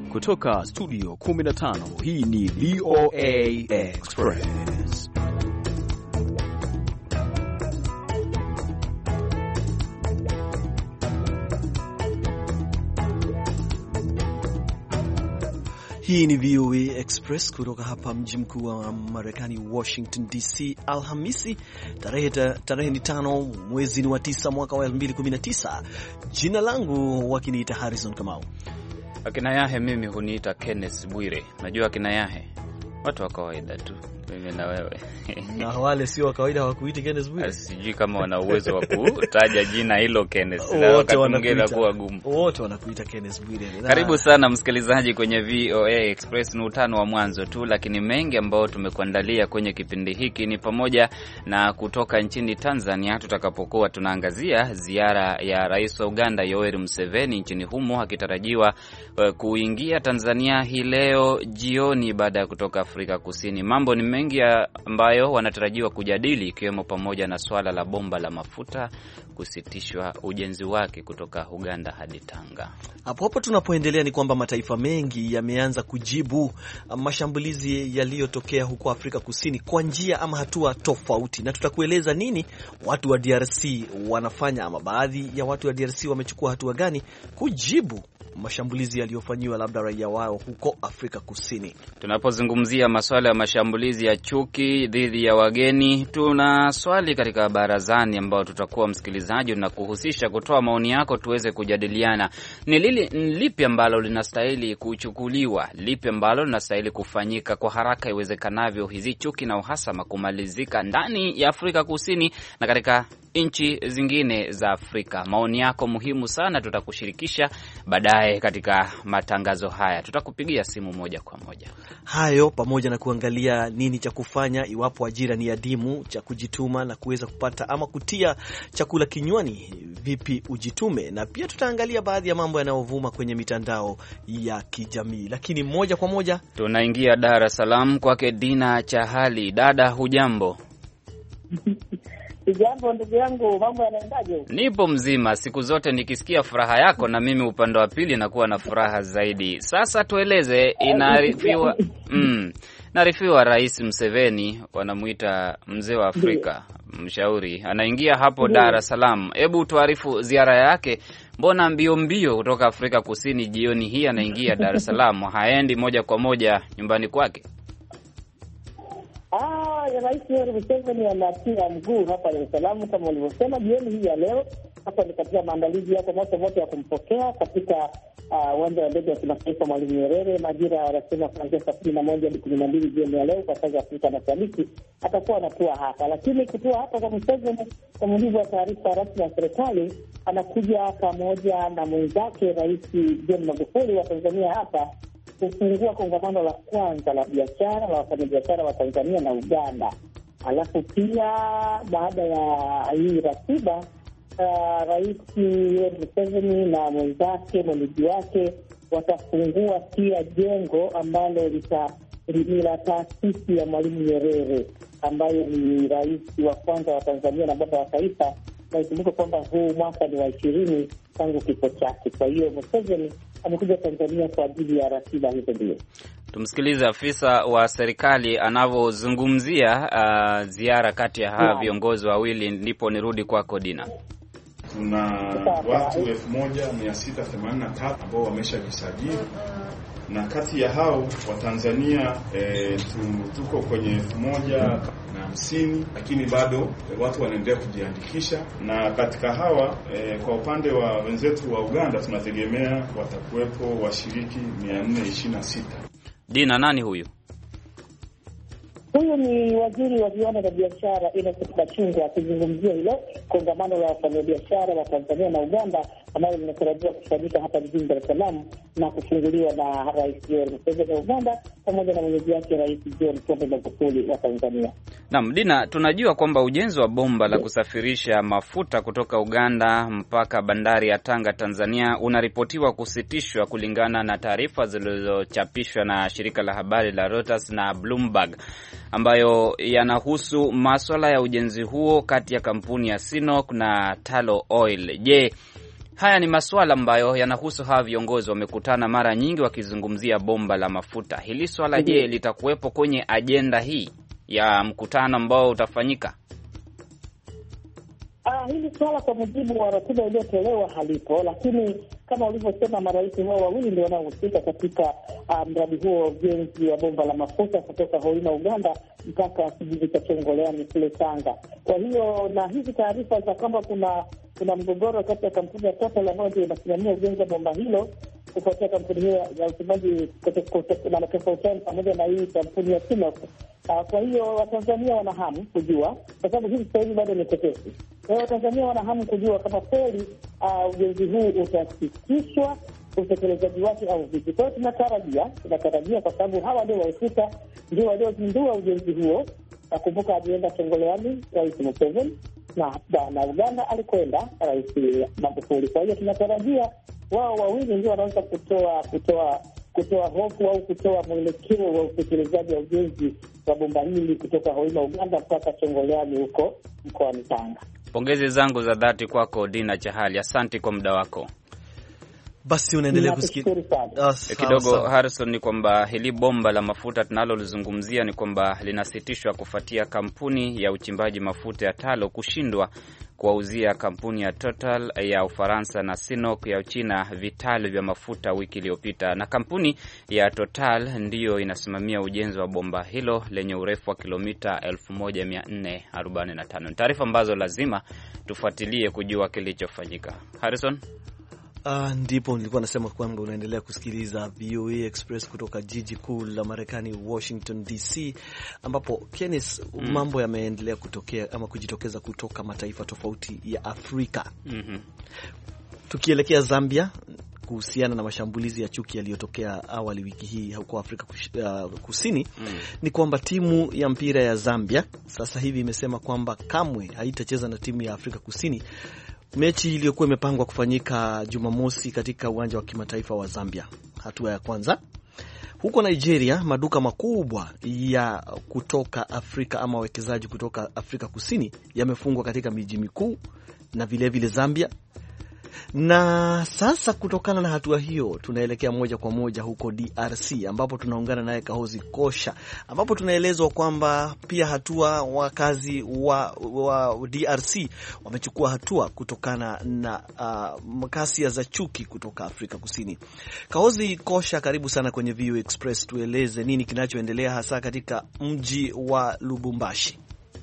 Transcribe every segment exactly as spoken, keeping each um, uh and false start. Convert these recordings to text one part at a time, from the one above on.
Kutoka studio kumi na tano, hii ni V O A Express. Hii ni V O A Express kutoka hapa mji mkuu wa Marekani, Washington D C. Alhamisi, tarehe tarehe ni tano, mwezi ni wa tisa, mwaka wa elfu mbili kumi na tisa. Jina langu wakiniita Harrison Kamau. Akina Yahe mimi huniita Kenneth Bwire. Najua akina Yahe watu wa kawaida tu, mimi na wewe. Na wale sio wa kawaida hawakuiti Kenneth Bwire. Sijui kama wana uwezo wa kutaja jina hilo Kenneth. Wote wanakuita kuwa gumu. Wote wanakuita Kenneth Bwire. Karibu sana msikilizaji kwenye V O A Express. Ni utano wa mwanzo tu, lakini mengi ambao tumekuandalia kwenye kipindi hiki ni pamoja na kutoka nchini Tanzania, tutakapokuwa tunaangazia ziara ya Rais wa Uganda Yoweri Museveni nchini humo, akitarajiwa uh, kuingia Tanzania hii leo jioni baada ya kutoka Afrika Kusini. Mambo ni mengi ambayo wanatarajiwa kujadili, ikiwemo pamoja na swala la bomba la mafuta kusitishwa ujenzi wake kutoka Uganda hadi Tanga. Hapo hapo tunapoendelea ni kwamba mataifa mengi yameanza kujibu mashambulizi yaliyotokea huko Afrika Kusini kwa njia ama hatua tofauti, na tutakueleza nini watu wa D R C wanafanya, ama baadhi ya watu wa D R C wamechukua hatua gani kujibu mashambulizi yaliyofanywa labda raia wao huko Afrika Kusini. Tunapozungumzia masuala ya mashambulizi ya chuki dhidi ya wageni, tuna swali katika barazani ambao tutakuwa msikilizaji na kuhusisha kutoa maoni yako tuweze kujadiliana. Ni lili, lipi ambalo linastahili kuchukuliwa, lipi ambalo linastahili kufanyika kwa haraka iwezekanavyo hizi chuki na uhasama kumalizika ndani ya Afrika Kusini na katika nchi zingine za Afrika. Maoni yako muhimu sana, tutakushirikisha baadaye katika matangazo haya. Tutakupigia simu moja kwa moja. Hayo pamoja na kuangalia nini cha kufanya iwapo ajira ni adimu, cha kujituma na kuweza kupata ama kutia chakula kinywani, vipi ujitume, na pia tutaangalia baadhi ya mambo yanayovuma kwenye mitandao ya kijamii. Lakini moja kwa moja tunaingia Dar es Salaam kwake Dina Chahali. Dada, hujambo? Jambo ndugu yangu, mambo yanaendaje? Nipo mzima. Siku zote nikisikia furaha yako na mimi upande wa pili nakuwa na furaha zaidi. Sasa tueleze, inaarifiwa mm, naarifiwa Rais Museveni, wanamuita mzee wa Afrika, mshauri, anaingia hapo Dar es Salaam. Hebu tuarifu ziara yake. Mbona mbio mbio kutoka Afrika Kusini jioni hii anaingia Dar es Salaam, haendi moja kwa moja nyumbani kwake? Ah, ya Rais Yoweri Museveni anatia mguu hapa Dar es Salaam kama walivyosema jioni hii ya leo. Hapa ni katika maandalizi yako moto moto ya kumpokea katika uwanja wa ndege wa kimataifa Mwalimu Nyerere majira yanasema kuanzia saa kumi na moja hadi kumi na mbili jioni ya leo kwa saa za Afrika Mashariki. Atakuwa anatua hapa, lakini kutua hapa kwa Museveni, kwa mujibu wa taarifa rasmi ya serikali, anakuja pamoja na mwenzake Rais John Magufuli wa Tanzania hapa kufungua kongamano la kwanza la biashara la wafanyabiashara wa Tanzania na Uganda. Alafu pia baada ya hii ratiba, uh, Rais Museveni na mwenzake mwenyeji wake watafungua pia jengo ambalo ni la taasisi ya Mwalimu Nyerere, ambayo ni rais wa kwanza wa Tanzania na baba wa taifa. Na ikumbuke kwamba huu mwaka ni wa ishirini tangu kifo chake. Kwa hiyo Museveni amekuja Tanzania kwa ajili ya ratiba hizo. Ndio tumsikilize afisa wa serikali anavyozungumzia uh, ziara kati ya hawa viongozi wawili, ndipo nirudi kwako Dina. Tuna watu elfu moja mia sita themanini na tatu ambao wameshajisajili, na kati ya hao wa Tanzania e, tuko kwenye elfu moja na hamsini, lakini bado e, watu wanaendelea kujiandikisha. Na katika hawa e, kwa upande wa wenzetu wa Uganda tunategemea watakuwepo washiriki mia nne ishirini na sita. Dina, nani huyu? Huyu ni waziri wa viwanda na biashara Innocent Bachungwa akizungumzia hilo kongamano la wafanyabiashara wa Tanzania na Uganda ambalo linatarajiwa kufanyika hapa jijini Dar es Salaam na kufunguliwa na Rais Yoweri Museveni wa Uganda pamoja na mwenyeji wake Rais John Pombe Magufuli wa Tanzania. Naam, Dina, tunajua kwamba ujenzi wa bomba la kusafirisha mafuta kutoka Uganda mpaka bandari ya Tanga Tanzania unaripotiwa kusitishwa kulingana na taarifa zilizochapishwa na shirika la habari la Reuters na Bloomberg, ambayo yanahusu masuala ya ujenzi huo kati ya kampuni ya Sinok na Talo Oil. Je, Haya ni masuala ambayo yanahusu hawa viongozi, wamekutana mara nyingi wakizungumzia bomba la mafuta. Hili swala je, mm-hmm. litakuwepo kwenye ajenda hii ya mkutano ambao utafanyika? Ah, hili swala kwa mujibu wa ratiba iliyotolewa halipo, lakini kama ulivyosema, marais hao wawili ndio wanaohusika katika uh, mradi huo wa ujenzi wa bomba la mafuta kutoka Hoima Uganda mpaka kijiji cha Chongoleani kule Tanga. Kwa hiyo na hizi taarifa za kwamba kuna kuna mgogoro kati ya kampuni ya Total ambayo ndio inasimamia ujenzi wa bomba hilo kufuatia kampuni hiyo ya usimamizi na tofautiana pamoja na hii kampuni ya Sinop. Uh, kwa hiyo Watanzania wana hamu kujua, kwa sababu hivi sasa hivi bado ni tetesi. Kwa hiyo Watanzania wana hamu kujua kama kweli uh, ujenzi huu utasitishwa, utekelezaji wake au vipi. Kwa hiyo tunatarajia, tunatarajia kwa sababu hawa ndio wahusika, ndio waliozindua ujenzi huo. Nakumbuka alienda Chongoleani Rais Museveni na na Uganda alikwenda Rais Magufuli. Kwa hiyo tunatarajia wao wawili ndio wanaweza kutoa kutoa kutoa hofu au kutoa mwelekeo wa utekelezaji wa ujenzi wa bomba hili kutoka Hoima Uganda mpaka Chongoleani huko mkoani Tanga. Pongezi zangu za dhati kwako Dina Chahali, asante kwa muda wako. Basi unaendelea kusikia uh, kidogo Harrison, ni kwamba hili bomba la mafuta tunalolizungumzia ni kwamba linasitishwa kufuatia kampuni ya uchimbaji mafuta ya Talo kushindwa kuwauzia kampuni ya Total ya Ufaransa na Sinop ya Uchina vitali vya mafuta wiki iliyopita. Na kampuni ya Total ndiyo inasimamia ujenzi wa bomba hilo lenye urefu wa kilomita elfu moja mia nne arobaini na tano. Ni taarifa ambazo lazima tufuatilie kujua kilichofanyika. Harrison? Uh, ndipo nilikuwa nasema kwamba unaendelea kusikiliza V O A Express kutoka jiji kuu la Marekani, Washington D C, ambapo Kenneth, mm. mambo yameendelea kutokea ama kujitokeza kutoka mataifa tofauti ya Afrika. Mm-hmm. Tukielekea Zambia kuhusiana na mashambulizi ya chuki yaliyotokea awali wiki hii huko Afrika Kusini, mm. ni kwamba timu ya mpira ya Zambia sasa hivi imesema kwamba kamwe haitacheza na timu ya Afrika Kusini mechi iliyokuwa imepangwa kufanyika Jumamosi katika uwanja wa kimataifa wa Zambia. Hatua ya kwanza. Huko Nigeria, maduka makubwa ya kutoka Afrika ama wawekezaji kutoka Afrika Kusini yamefungwa katika miji mikuu na vile vile Zambia. Na sasa kutokana na hatua hiyo, tunaelekea moja kwa moja huko D R C ambapo tunaungana naye Kahozi Kosha, ambapo tunaelezwa kwamba pia hatua wakazi wa, wa D R C wamechukua hatua kutokana na uh, makasia za chuki kutoka Afrika Kusini. Kahozi Kosha, karibu sana kwenye V O A Express. Tueleze nini kinachoendelea hasa katika mji wa Lubumbashi.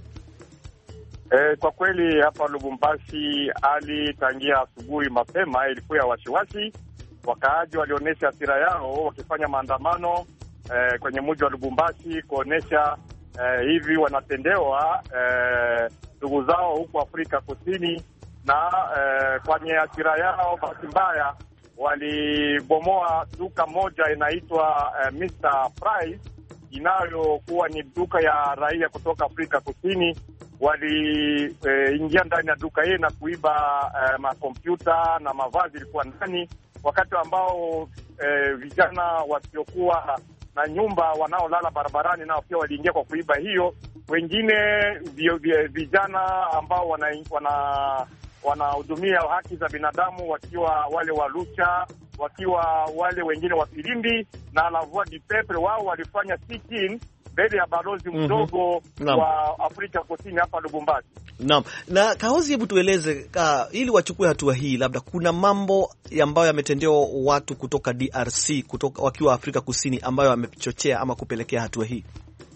E, kwa kweli hapa Lubumbashi hali tangia asubuhi mapema ilikuwa ya wasiwasi. Wakaaji walionyesha hasira yao wakifanya maandamano e, kwenye mji wa Lubumbashi kuonesha e, hivi wanatendewa ndugu e, zao huko Afrika Kusini. Na e, kwenye hasira yao bahati mbaya walibomoa duka moja inaitwa e, mister Price inayokuwa ni duka ya raia kutoka Afrika Kusini. Waliingia e, ndani ya duka hili na kuiba e, makompyuta na mavazi ilikuwa ndani, wakati ambao e, vijana wasiokuwa na nyumba wanaolala barabarani nao pia waliingia kwa kuiba hiyo. Wengine vijana ambao wana wana wanahudumia haki za binadamu, wakiwa wale wa Lucha, wakiwa wale wengine wa Filimbi na la Voix du Peuple, wao walifanya sit-in mbele ya balozi mdogo mm-hmm. wa Afrika Kusini hapa Lubumbashi. Naam. Na Kahozi, hebu tueleze uh, ili wachukue hatua hii, labda kuna mambo ambayo yametendewa watu kutoka D R C kutoka wakiwa Afrika Kusini ambayo yamechochea ama kupelekea hatua hii?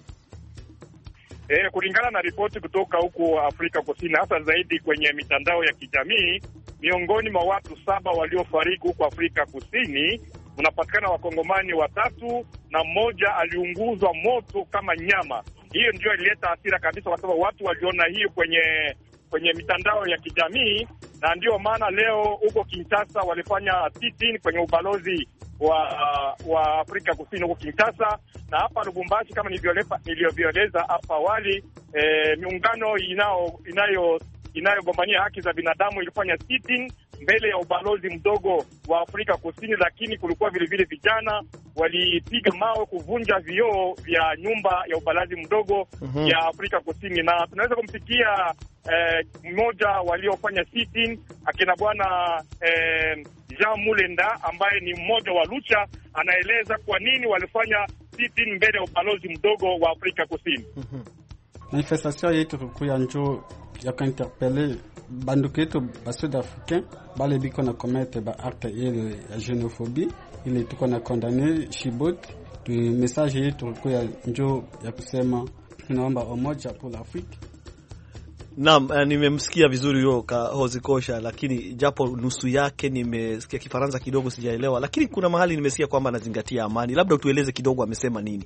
Eh, kulingana na ripoti kutoka huko Afrika Kusini, hasa zaidi kwenye mitandao ya kijamii, miongoni mwa watu saba waliofariki huko Afrika Kusini unapatikana wakongomani watatu na mmoja aliunguzwa moto kama nyama. Hiyo ndio ilileta hasira kabisa, kwa sababu watu waliona hiyo kwenye kwenye mitandao ya kijamii, na ndio maana leo huko Kinshasa walifanya sit-in kwenye ubalozi wa wa Afrika Kusini huko Kinshasa. Na hapa Lubumbashi kama nilivyoeleza hapa awali, e, miungano inao inayo inayogombania haki za binadamu ilifanya sit-in mbele ya ubalozi mdogo wa Afrika Kusini, lakini kulikuwa vile vile vijana walipiga mawe kuvunja vioo vya nyumba ya ubalozi mdogo mm -hmm. ya Afrika Kusini, na tunaweza kumsikia eh, mmoja waliofanya sitting akina bwana eh, Jean Mulenda ambaye ni mmoja wa Lucha, anaeleza kwa nini walifanya sitting mbele ya ubalozi mdogo wa Afrika Kusini. mm -hmm. Manifestation yetu kuya njoo ya kuinterpele banduku yetu ba Sud Africain bale biko na commettre ba acte ile ya xenophobie ile tuko na condamner Chibot. Tu message yetu kuya njoo ya kusema tunaomba umoja pour l'Afrique. Naam, nimemsikia vizuri huyo Kahozi Kosha, lakini japo nusu yake nimesikia Kifaransa kidogo sijaelewa, lakini kuna mahali nimesikia kwamba anazingatia amani. Labda utueleze kidogo amesema nini?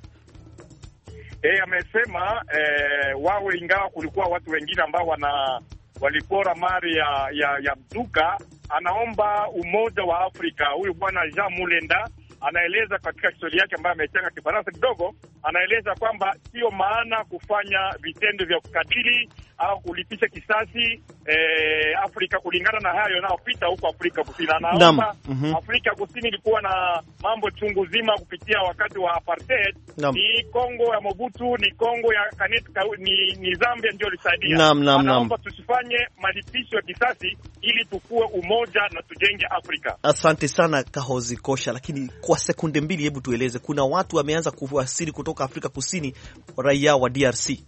Eh, amesema eh, wawe ingawa kulikuwa watu wengine ambao wana walipora mali ya ya, ya mduka, anaomba umoja wa Afrika. Huyu bwana Jean Mulenda anaeleza katika historia yake ambayo amechanga Kifaransa kidogo, anaeleza kwamba sio maana kufanya vitendo vya kukatili au kulipisha kisasi eh, Afrika kulingana na hayo yanayopita huko Afrika Kusini. Anaomba mm -hmm. Afrika Kusini ilikuwa na mambo chungu zima kupitia wakati wa apartheid. Nam. Ni Kongo ya Mobutu, ni Kongo ya Kanet, ni, ni Zambia ndio lisaidia. Anaomba tusifanye malipisho ya kisasi ili tukue umoja na tujenge Afrika. Asante sana Kahozi Kosha, lakini kwa sekunde mbili hebu tueleze, kuna watu wameanza kuwasili kutoka Afrika Kusini, raia wa D R C.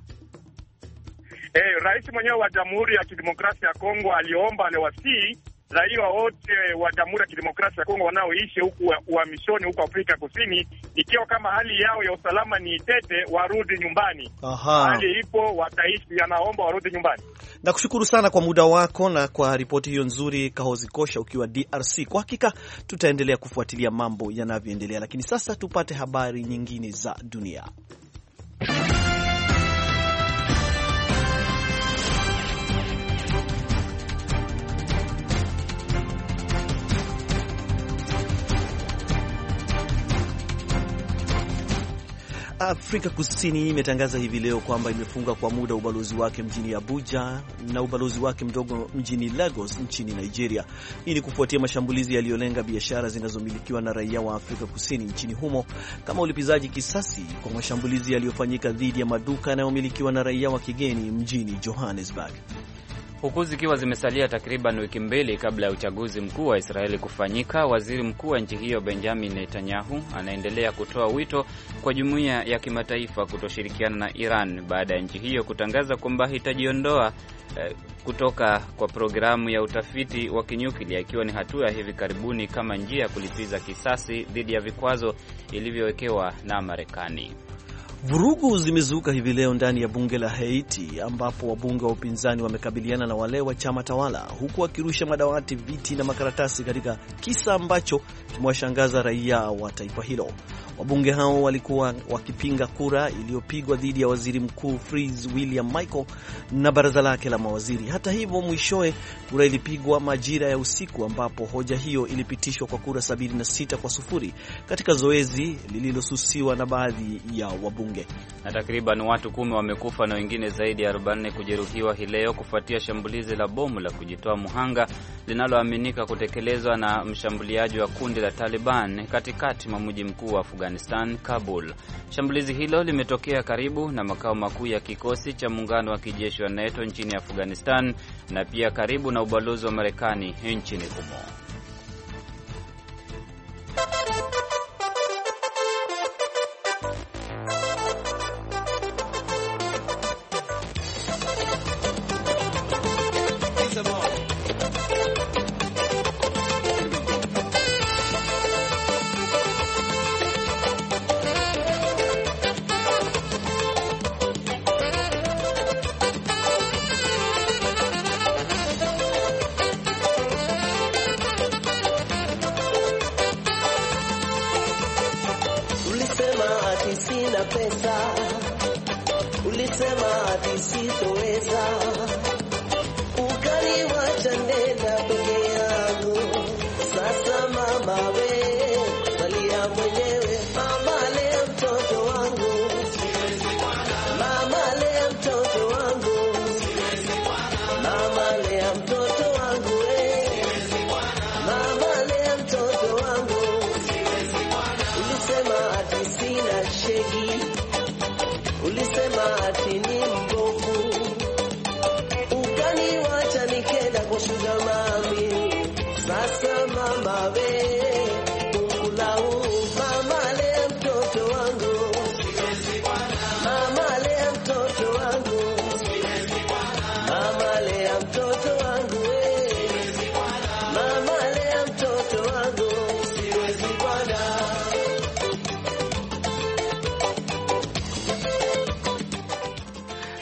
Eh, rais mwenyewe wa Jamhuri ya Kidemokrasia ya Kongo aliomba aliwasii raia wote wa Jamhuri ya Kidemokrasia ya Kongo wanaoishi huku uhamishoni huko Afrika Kusini, ikiwa kama hali yao ya usalama ni tete, warudi nyumbani. Aha. Hali ipo, wataishi, anaomba warudi nyumbani. Nakushukuru sana kwa muda wako na kwa ripoti hiyo nzuri Kahozi Kosha ukiwa D R C. Kwa hakika tutaendelea kufuatilia mambo yanavyoendelea, lakini sasa tupate habari nyingine za dunia. Afrika Kusini imetangaza hivi leo kwamba imefunga kwa muda ubalozi wake mjini Abuja na ubalozi wake mdogo mjini Lagos nchini Nigeria. Hii ni kufuatia mashambulizi yaliyolenga biashara zinazomilikiwa na raia wa Afrika Kusini nchini humo kama ulipizaji kisasi kwa mashambulizi yaliyofanyika dhidi ya maduka yanayomilikiwa na raia wa kigeni mjini Johannesburg. Huku zikiwa zimesalia takriban wiki mbili kabla ya uchaguzi mkuu wa Israeli kufanyika, waziri mkuu wa nchi hiyo Benjamin Netanyahu anaendelea kutoa wito kwa jumuiya ya kimataifa kutoshirikiana na Iran baada ya nchi hiyo kutangaza kwamba itajiondoa eh, kutoka kwa programu ya utafiti wa kinyuklia, ikiwa ni hatua ya hivi karibuni kama njia ya kulipiza kisasi dhidi ya vikwazo ilivyowekewa na Marekani. Vurugu zimezuka hivi leo ndani ya bunge la Haiti ambapo wabunge wa upinzani wamekabiliana na wale wa chama tawala huku wakirusha madawati, viti na makaratasi katika kisa ambacho kimewashangaza raia wa taifa hilo. Wabunge hao walikuwa wakipinga kura iliyopigwa dhidi ya waziri mkuu Freeze William Michael na baraza lake la mawaziri. Hata hivyo, mwishowe kura ilipigwa majira ya usiku ambapo hoja hiyo ilipitishwa kwa kura sabini na sita kwa sufuri katika zoezi lililosusiwa na baadhi ya wabunge. Na takriban watu kumi wamekufa na wengine zaidi ya arobaini kujeruhiwa hii leo kufuatia shambulizi la bomu la kujitoa muhanga linaloaminika kutekelezwa na mshambuliaji wa kundi la Taliban katikati mwa mji mkuu wa Afghanistan, Kabul. Shambulizi hilo limetokea karibu na makao makuu ya kikosi cha muungano wa kijeshi wa NATO nchini Afghanistan na pia karibu na ubalozi wa Marekani nchini humo.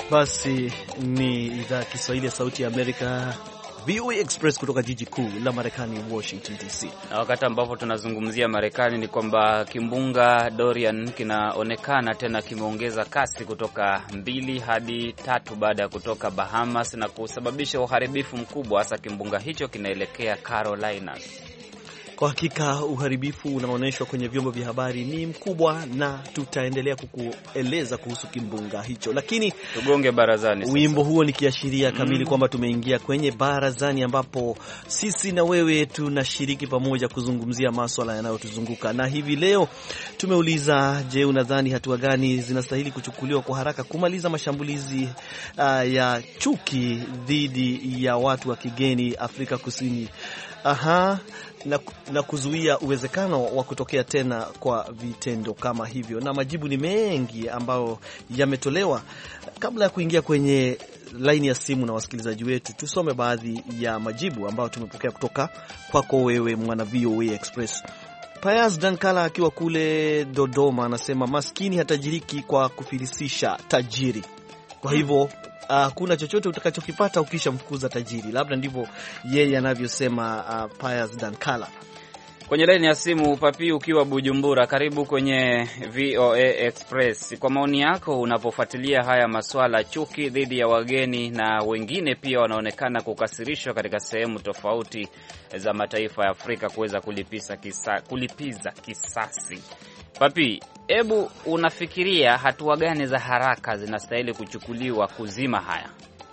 Basi ni idhaa ya Kiswahili ya Sauti ya Amerika, V O A Express kutoka jiji kuu la Marekani, Washington D C. Na wakati ambapo tunazungumzia Marekani ni kwamba kimbunga Dorian kinaonekana tena kimeongeza kasi kutoka mbili hadi tatu baada ya kutoka Bahamas na kusababisha uharibifu mkubwa, hasa kimbunga hicho kinaelekea Carolinas. Kwa hakika uharibifu unaonyeshwa kwenye vyombo vya habari ni mkubwa, na tutaendelea kukueleza kuhusu kimbunga hicho. Lakini tugonge barazani sasa. Wimbo huo ni kiashiria kamili mm. kwamba tumeingia kwenye barazani, ambapo sisi na wewe tunashiriki pamoja kuzungumzia masuala yanayotuzunguka. Na hivi leo tumeuliza, je, unadhani hatua gani zinastahili kuchukuliwa kwa haraka kumaliza mashambulizi uh, ya chuki dhidi ya watu wa kigeni Afrika Kusini? Aha, na, na kuzuia uwezekano wa kutokea tena kwa vitendo kama hivyo. Na majibu ni mengi ambayo yametolewa. Kabla ya kuingia kwenye laini ya simu na wasikilizaji wetu, tusome baadhi ya majibu ambayo tumepokea kutoka kwako wewe mwana V O A Express. Payas Dankala akiwa kule Dodoma anasema maskini hatajiriki kwa kufilisisha tajiri. Kwa hivyo hakuna uh, chochote utakachokipata ukisha mfukuza tajiri. Labda ndivyo yeye anavyosema uh, Pius Dankala. Kwenye laini ya simu Papi ukiwa Bujumbura, karibu kwenye V O A Express. Kwa maoni yako unapofuatilia haya masuala chuki dhidi ya wageni na wengine pia wanaonekana kukasirishwa katika sehemu tofauti za mataifa ya Afrika kuweza kulipiza kisa, kulipiza kisasi. Papi, hebu unafikiria hatua gani za haraka zinastahili kuchukuliwa kuzima haya?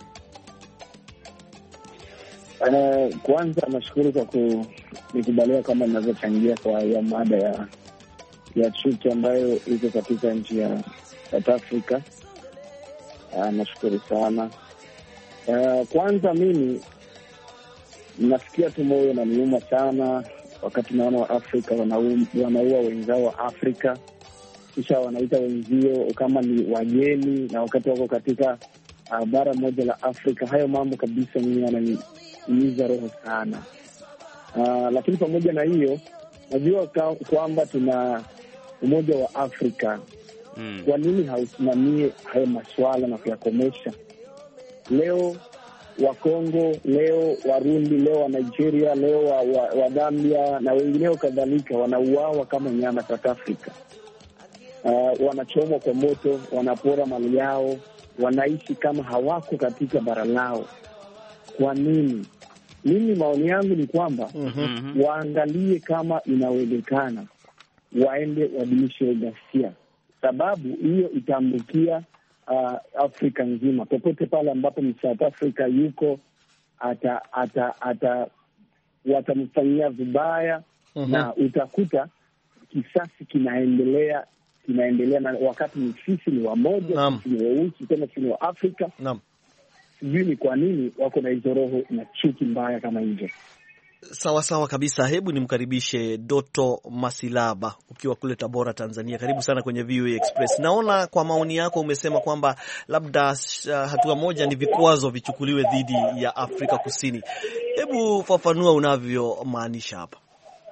Uh, kwanza nashukuru kwa kunikubalia kama ninavyochangia kwa ya mada ya ya chuki ambayo iko katika nchi ya South Africa. Uh, nashukuru sana. Uh, kwanza mimi nafikia tu moyo na niuma sana wakati naona wa Afrika wanaua wenzao wa Afrika, kisha wanaita wenzio kama ni wageni, na wakati wako katika uh, bara moja la Afrika. Hayo mambo kabisa mimi yananiumiza roho sana. Uh, lakini pamoja na hiyo najua kwamba tuna Umoja wa Afrika. Mm. Kwa nini hausimamie hayo masuala na kuyakomesha? Leo wa Kongo, leo Warundi, leo wa Nigeria, leo wa, wa, wa Gambia na wengineo kadhalika wanauawa kama nyama South Africa. Uh, wanachomwa kwa moto, wanapora mali yao, wanaishi kama hawako katika bara lao. Kwa nini? Mimi maoni yangu ni kwamba mm-hmm. waangalie kama inawezekana waende wadimishe ghasia, sababu hiyo itaambukia uh, Afrika nzima. Popote pale ambapo South Africa yuko ata ata ata watamfanyia vibaya. Mm-hmm. Na utakuta kisasi kinaendelea kinaendelea na wakati ni sisi ni wamoja, sisi ni weusi, tena sisi ni wa Afrika. Naam. Sijui ni kwa nini wako na hizo roho na chuki mbaya kama hizo. Sawa sawa kabisa. Hebu nimkaribishe Doto Masilaba ukiwa kule Tabora, Tanzania. Karibu sana kwenye V O A Express. Naona kwa maoni yako umesema kwamba labda uh, hatua moja ni vikwazo vichukuliwe dhidi ya Afrika Kusini. Hebu fafanua unavyomaanisha hapa.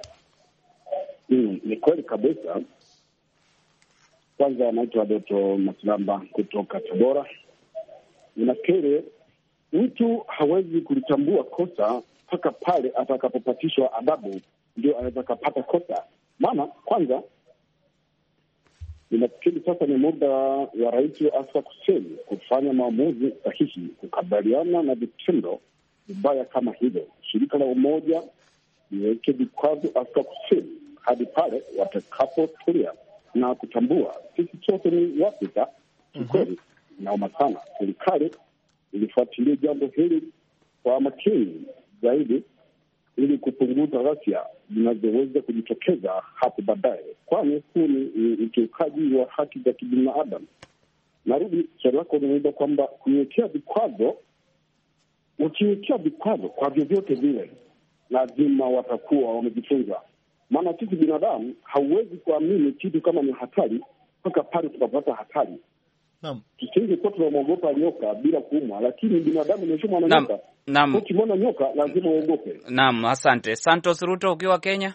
Mm, ni kweli kabisa. Kwanza naitwa Doto Masilaba kutoka Tabora. Ninakiri mtu hawezi kulitambua kosa mpaka pale atakapopatishwa adhabu ndio anaweza kupata kosa. Maana kwanza ninafikiri sasa ni muda wa rais wa Afrika Kusini kufanya maamuzi sahihi kukabiliana na vitendo vibaya kama hivyo. Shirika la umoja liweke vikwazo Afrika Kusini hadi pale watakapotulia na kutambua sisi sote ni Waafrika. Kweli mm-hmm. naomba sana serikali ilifuatilia jambo hili kwa makini zaidi ili kupunguza ghasia zinazoweza kujitokeza hapo baadaye, kwani huu ni ukiukaji wa haki za kibinadamu. Narudi swali lako unauliza kwamba kuwekea vikwazo, ukiwekea vikwazo kwa vyovyote vile lazima watakuwa wamejifunza. Maana sisi binadamu hauwezi kuamini kitu kama ni hatari mpaka pale tutapata hatari. Naam. Tusingekuwa tunamwogopa nyoka bila kuumwa, lakini binadamu ni shuma na nyoka. Naam. Ukimwona nyoka lazima uogope. Naam, asante. Santos Ruto ukiwa Kenya.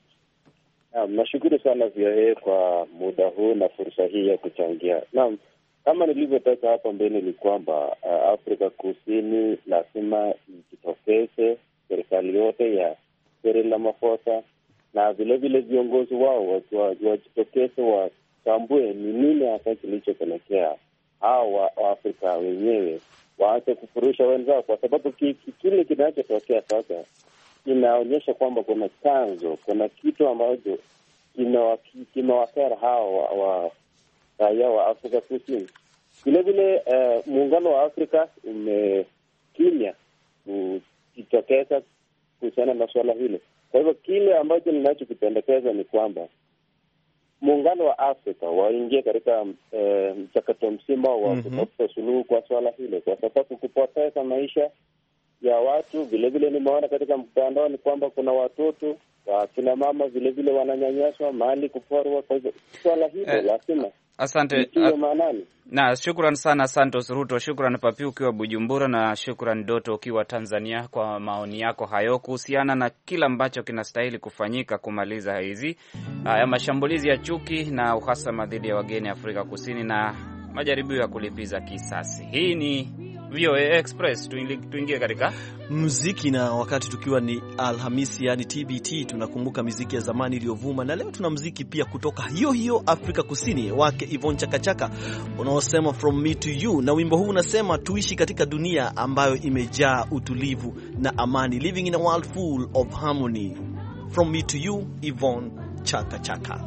Naam, nashukuru sana V O A kwa muda huu na fursa hii ya kuchangia. Naam, kama nilivyotoka hapo mbele ni kwamba uh, Afrika Kusini lazima ijitokeze, serikali yote ya Cyril Ramaphosa na vile vile viongozi wao wajitokeze, watambue ni nini hasa kilichopelekea hao wa Afrika wenyewe waache kufurusha wenzao, kwa sababu kile kinachotokea sasa inaonyesha kwamba kuna chanzo, kuna kitu ambacho kimewakera hao wa raia wa Afrika Kusini. Vile vile uh, muungano wa Afrika umekimya kujitokeza kuhusiana na swala hilo. Kwa hivyo kile ambacho ninachokipendekeza ni kwamba muungano wa Afrika waingie katika uh, mchakato mzima wa mm-hmm. kutafuta suluhu kwa swala hilo, kwa sababu kupoteza maisha ya watu. Vile vile nimeona katika mtandao ni kwamba kuna watoto wa kina mama vile vile wananyanyaswa, mali kuporwa. Kwa hivyo swala hilo eh, lazima asante maanani. Na shukran sana Santos Ruto, shukran Papi ukiwa Bujumbura, na shukran Doto ukiwa Tanzania kwa maoni yako hayo kuhusiana na kila ambacho kinastahili kufanyika kumaliza hizi haya mashambulizi ya chuki na uhasama dhidi ya wageni Afrika Kusini na majaribio ya kulipiza kisasi. Hii ni V O A Express. Tuingie katika muziki, na wakati tukiwa ni Alhamisi, yani T B T, tunakumbuka muziki ya zamani iliyovuma, na leo tuna muziki pia kutoka hiyo hiyo Afrika Kusini wake Yvonne Chaka Chaka unaosema From Me to You, na wimbo huu unasema tuishi katika dunia ambayo imejaa utulivu na amani, living in a world full of harmony. From Me to You, Yvonne Chaka Chaka.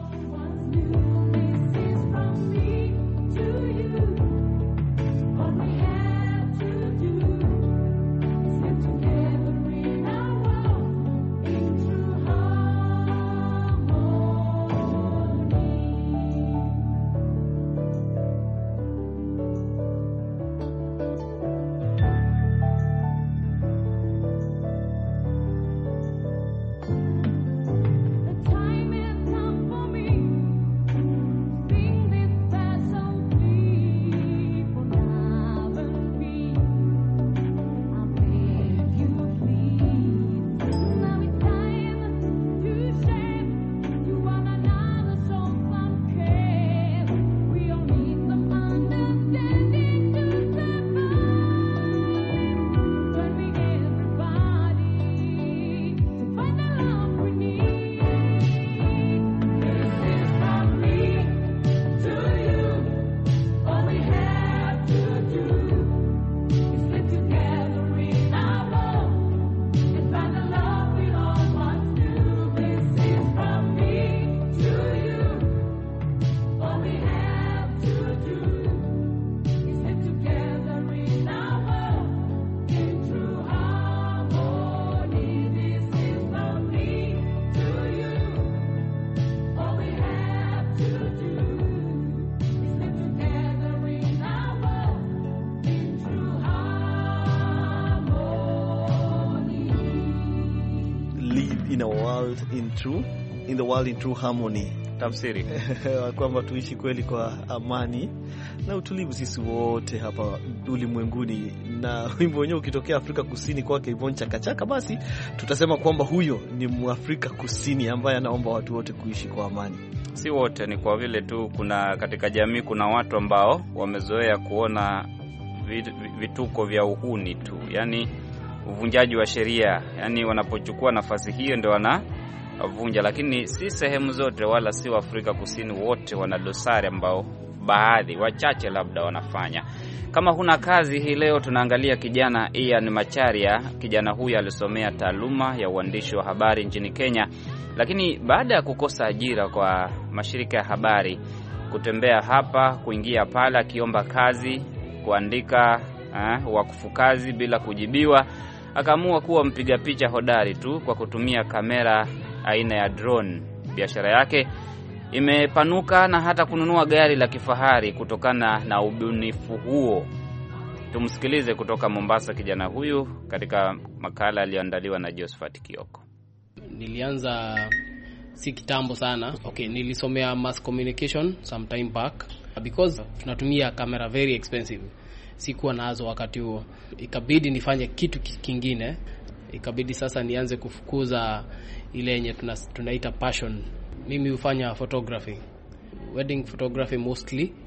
In a world in true in the world in true harmony. Tafsiri kwamba tuishi kweli kwa amani na utulivu sisi wote hapa ulimwenguni. Na wimbo wenyewe ukitokea Afrika Kusini kwake Yvonne Chaka Chaka, basi tutasema kwamba huyo ni Mwafrika Kusini ambaye anaomba watu wote kuishi kwa amani. Si wote, ni kwa vile tu kuna katika jamii kuna watu ambao wamezoea kuona vituko vya uhuni tu, yani uvunjaji wa sheria, yani wanapochukua nafasi hiyo ndio wanavunja, lakini si sehemu zote wala si wa Afrika Kusini wote wana dosari ambao baadhi wachache labda wanafanya. Kama huna kazi hii leo tunaangalia kijana Ian Macharia. Kijana huyu alisomea taaluma ya uandishi wa habari nchini Kenya, lakini baada ya kukosa ajira kwa mashirika ya habari, kutembea hapa kuingia pale akiomba kazi, kuandika eh, wakufu kazi bila kujibiwa, akaamua kuwa mpiga picha hodari tu kwa kutumia kamera aina ya drone. Biashara yake imepanuka na hata kununua gari la kifahari kutokana na ubunifu huo. Tumsikilize kutoka Mombasa kijana huyu katika makala aliyoandaliwa na Josephat Kioko. Nilianza si kitambo sana. Okay, nilisomea mass communication some time back because tunatumia kamera very expensive. Sikuwa nazo wakati huo. Ikabidi nifanye kitu kingine. Ikabidi sasa nianze kufukuza ile yenye tunaita passion. Mimi hufanya photography. Wedding photography mostly,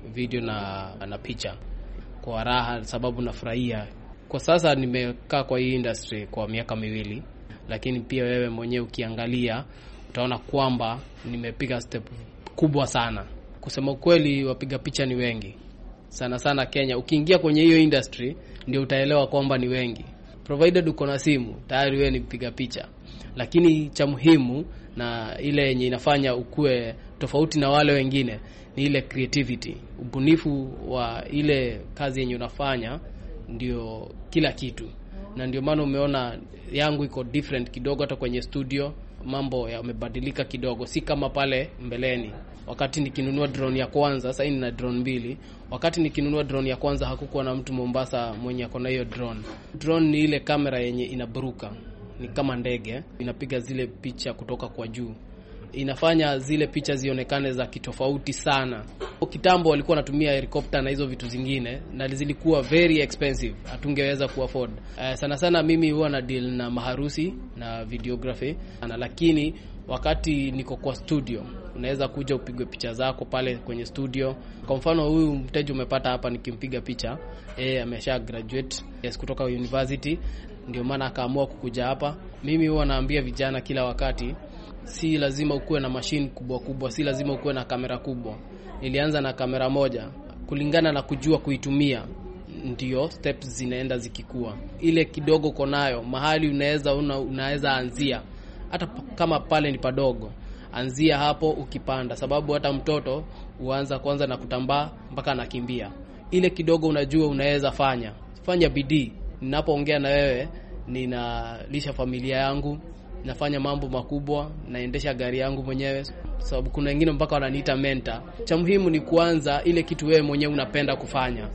video na na picha kwa raha, sababu nafurahia. Kwa sasa nimekaa kwa hii industry kwa miaka miwili, lakini pia wewe mwenyewe ukiangalia utaona kwamba nimepiga step kubwa sana. Kusema ukweli, wapiga picha ni wengi sana sana Kenya. Ukiingia kwenye hiyo industry ndio utaelewa kwamba ni wengi. Provided uko na simu, tayari wewe ni mpiga picha. Lakini cha muhimu na ile yenye inafanya ukue tofauti na wale wengine ni ile creativity, ubunifu wa ile kazi yenye unafanya ndio kila kitu. Na ndio maana umeona yangu iko different kidogo. Hata kwenye studio mambo yamebadilika kidogo, si kama pale mbeleni. Wakati nikinunua drone ya kwanza, sasa nina drone mbili. Wakati nikinunua drone ya kwanza hakukuwa na mtu Mombasa mwenye akona hiyo drone. Drone ni ile kamera yenye inaburuka, ni kama ndege, inapiga zile picha kutoka kwa juu. Inafanya zile picha zionekane za kitofauti sana. Kitambo walikuwa wanatumia helicopter na hizo vitu zingine, na zilikuwa very expensive, hatungeweza kuafford. Uh, sana sana mimi huwa na deal na maharusi na videography, na lakini wakati niko kwa studio unaweza kuja upigwe picha zako pale kwenye studio. Kwa mfano huyu mteja umepata hapa nikimpiga picha, eh amesha graduate yes kutoka university, ndio maana akaamua kukuja hapa. Mimi huwa naambia vijana kila wakati, si lazima ukuwe na machine kubwa kubwa, si lazima ukuwe na kamera kubwa. Nilianza na kamera moja, kulingana na kujua kuitumia ndio steps zinaenda zikikua. Ile kidogo uko nayo, mahali unaweza una, unaweza anzia hata kama pale ni padogo, anzia hapo ukipanda, sababu hata mtoto huanza kwanza na kutambaa mpaka anakimbia. Ile kidogo unajua unaweza fanya, fanya bidii. Ninapoongea na wewe ninalisha familia yangu, nafanya mambo makubwa, naendesha gari yangu mwenyewe, sababu kuna wengine mpaka wananiita mentor. Cha muhimu ni kuanza ile kitu wewe mwenyewe unapenda kufanya.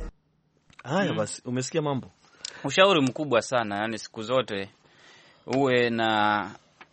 Haya basi, umesikia mambo. Ushauri mkubwa sana, yani siku zote uwe na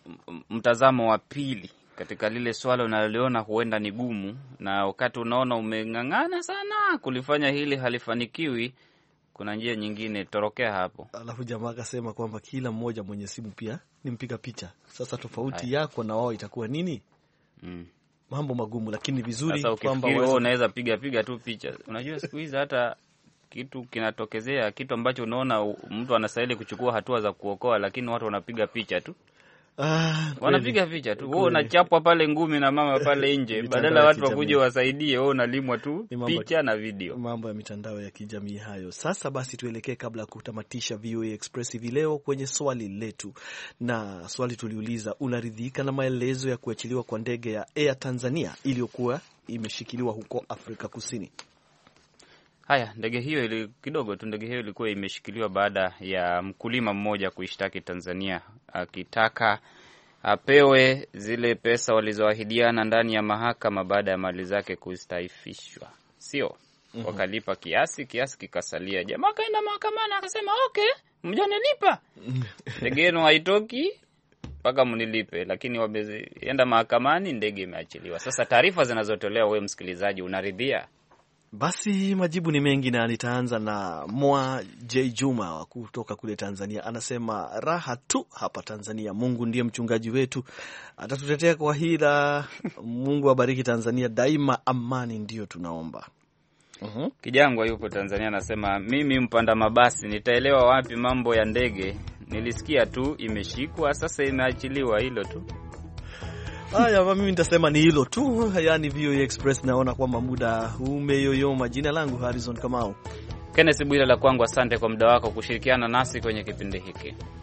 mtazamo wa pili katika lile swala unaliona huenda ni gumu, na wakati unaona umeng'ang'ana sana kulifanya hili halifanikiwi, kuna njia nyingine, torokea hapo. Alafu jamaa akasema kwamba kila mmoja mwenye simu pia ni mpiga picha. Sasa tofauti Hai. yako na wao itakuwa nini? Mm. Mambo magumu, lakini vizuri kwamba wewe unaweza piga piga tu picha. Unajua siku hizi hata kitu kinatokezea, kitu ambacho unaona mtu anastahili kuchukua hatua za kuokoa, lakini watu wanapiga picha tu. Ah, wanapiga picha tu. Wewe unachapwa pale ngumi na mama pale nje, badala watu wakuje wasaidie, wewe unalimwa tu picha na video. Mambo ya mitandao ya kijamii hayo. Sasa basi tuelekee, kabla ya kutamatisha V O A Express hivi leo, kwenye swali letu. Na swali tuliuliza, unaridhika na maelezo ya kuachiliwa kwa ndege ya Air Tanzania iliyokuwa imeshikiliwa huko Afrika Kusini? Haya, ndege hiyo ili kidogo tu ndege hiyo ilikuwa imeshikiliwa baada ya mkulima mmoja kuishtaki Tanzania akitaka apewe zile pesa walizoahidiana ndani ya mahakama baada ya mali zake kustaifishwa. Sio? Mm-hmm. Wakalipa kiasi, kiasi kikasalia. Jamaa kaenda mahakamani akasema, "Okay, mjanilipa. Ndege yenu haitoki mpaka mnilipe." Lakini wameenda mahakamani, ndege imeachiliwa. Sasa taarifa zinazotolewa, wewe msikilizaji, unaridhia? Basi majibu ni mengi, na nitaanza na Mwa J Juma kutoka kule Tanzania. Anasema raha tu hapa Tanzania, Mungu ndiye mchungaji wetu, atatutetea kwa hila. Mungu abariki Tanzania daima, amani ndio tunaomba. Uh-huh. Kijangwa yupo Tanzania anasema, mimi mpanda mabasi nitaelewa wapi mambo ya ndege, nilisikia tu imeshikwa, sasa imeachiliwa, hilo tu. Haya, mimi nitasema ni hilo tu. Yaani V O A Express, naona kwamba muda umeyoyoma. Jina langu Harrison Kamau. Kenneth Bwira la kwangu, asante kwa muda wako kushirikiana nasi kwenye kipindi hiki.